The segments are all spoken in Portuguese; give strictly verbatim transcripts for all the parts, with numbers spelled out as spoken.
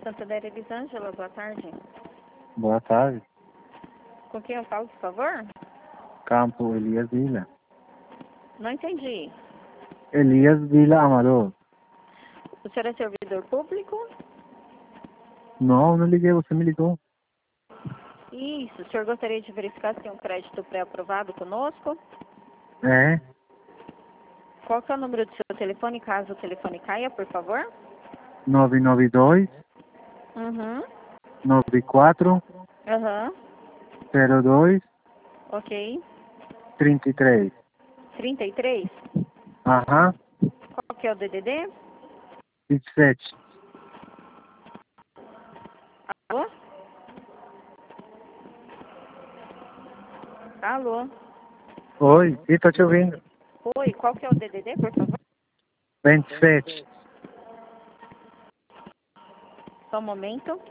Santander, Elisângela, boa tarde. Boa tarde. Com quem eu falo, por favor? Campo Elias Vila. Não entendi. Elias Vila Amador. O senhor é servidor público? Não, não liguei, você me ligou. Isso. O senhor gostaria de verificar se tem um crédito pré-aprovado conosco? É, Qual que é o número do seu telefone, caso o telefone caia, por favor? nove nove dois, Uhum. nove quatro, Aham. zero dois, Ok. trinta e três. trinta e três? Aham, Qual que é o D D D? vinte e sete. Alô? Alô? Oi, sim, tô te ouvindo. Oi, qual que é o D D D, por favor? vinte e sete. Só um momento.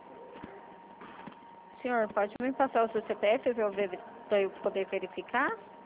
Senhor, pode me passar o seu C P F para eu ver- pra eu poder verificar?